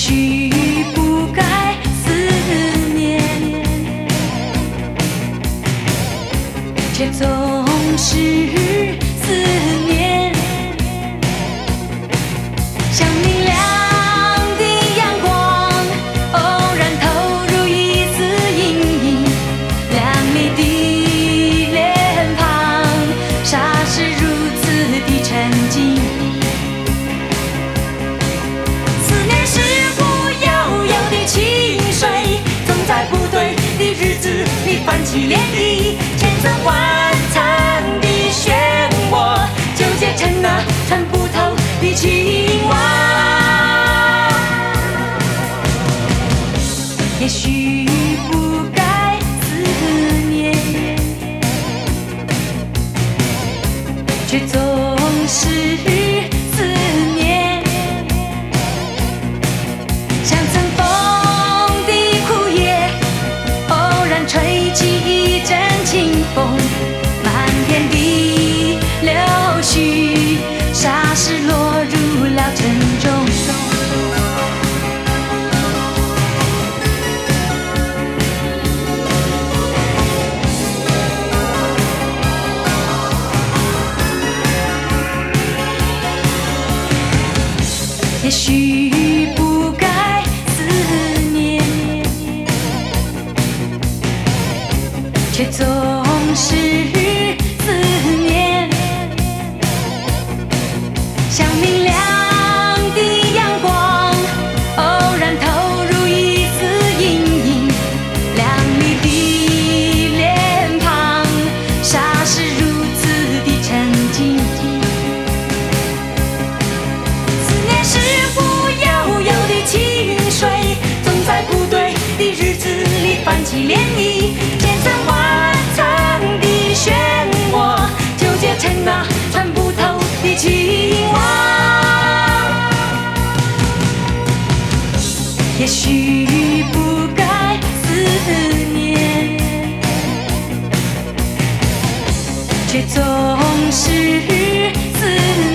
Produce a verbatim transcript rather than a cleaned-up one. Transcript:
许不该思念，却总是思念。像明亮的阳光，偶然投入一丝阴影，亮丽的脸庞，霎时如此的沉静。思念是股悠悠的清水，总在不对的日子里泛起涟漪，千层万层的漩涡，纠结成那穿不透的情网。也许不该思念，却总是思念。像曾风的枯叶，偶然吹起一阵清风，漫天的柳絮，霎时落入了沉重。也许不该思念，却总是思念。像明亮的阳光，偶然投入一丝阴影，亮丽的脸庞，霎时如此的沉静。总在不对的日子里泛起涟漪，千层万层的漩涡，纠结成那穿不透的情网。也许不该思念，却总是思念。